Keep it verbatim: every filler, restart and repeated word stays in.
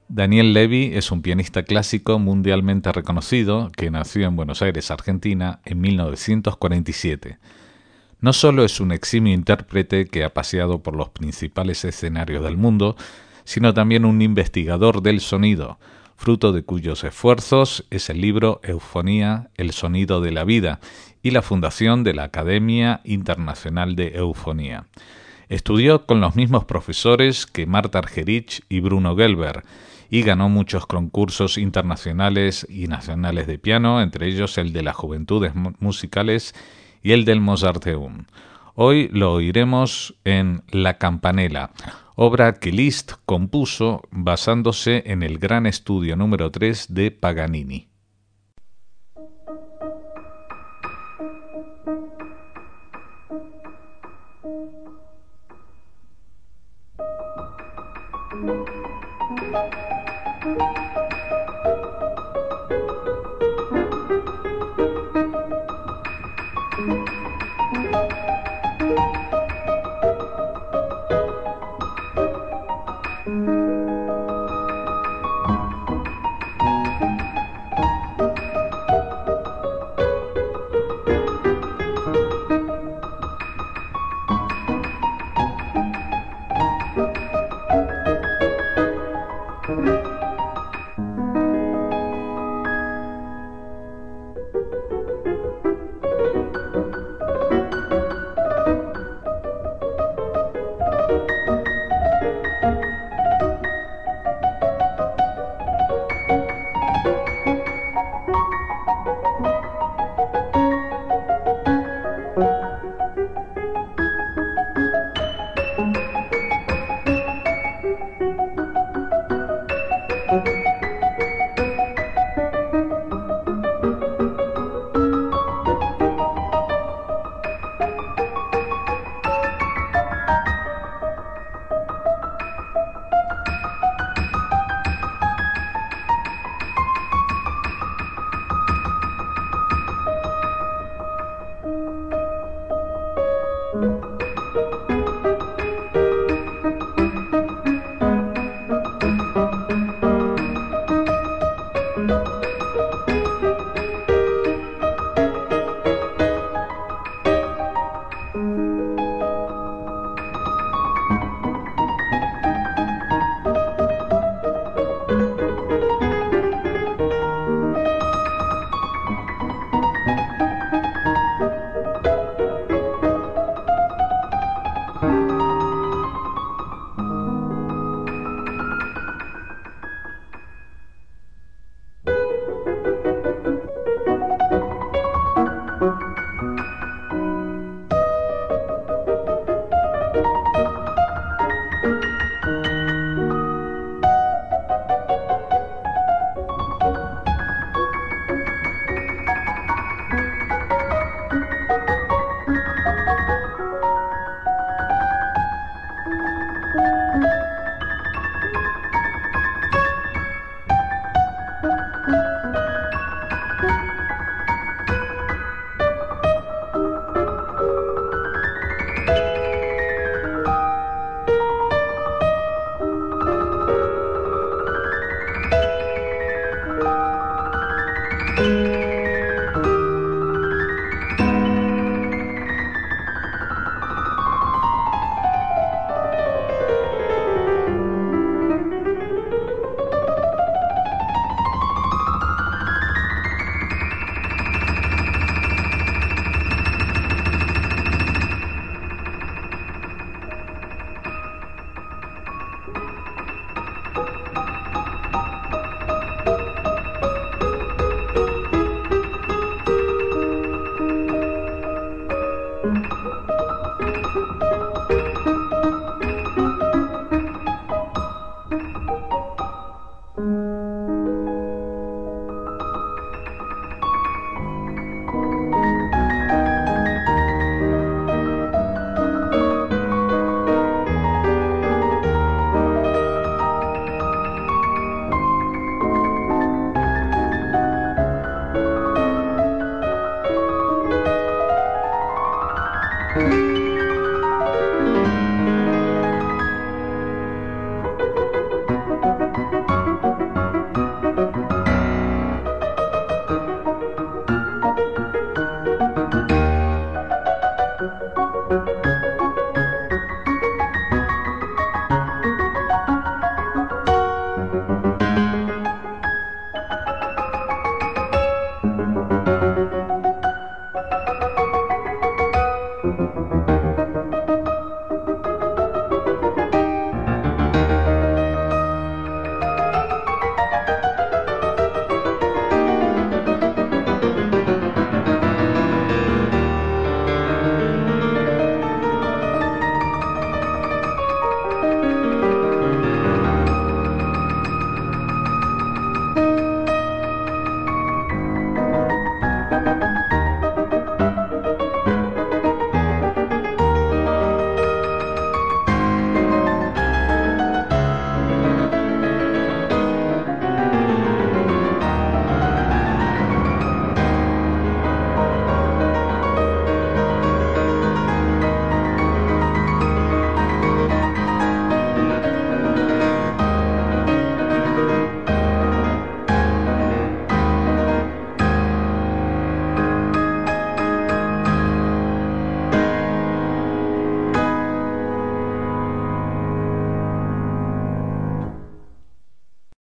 Daniel Levy es un pianista clásico mundialmente reconocido que nació en Buenos Aires, Argentina, en mil novecientos cuarenta y siete. No solo es un eximio intérprete que ha paseado por los principales escenarios del mundo, sino también un investigador del sonido, fruto de cuyos esfuerzos es el libro Eufonía, el sonido de la vida, y la fundación de la Academia Internacional de Eufonía. Estudió con los mismos profesores que Marta Argerich y Bruno Gelber, y ganó muchos concursos internacionales y nacionales de piano, entre ellos el de las Juventudes Musicales y el del Mozarteum. Hoy lo oiremos en La Campanella, obra que Liszt compuso basándose en el gran estudio número tres de Paganini.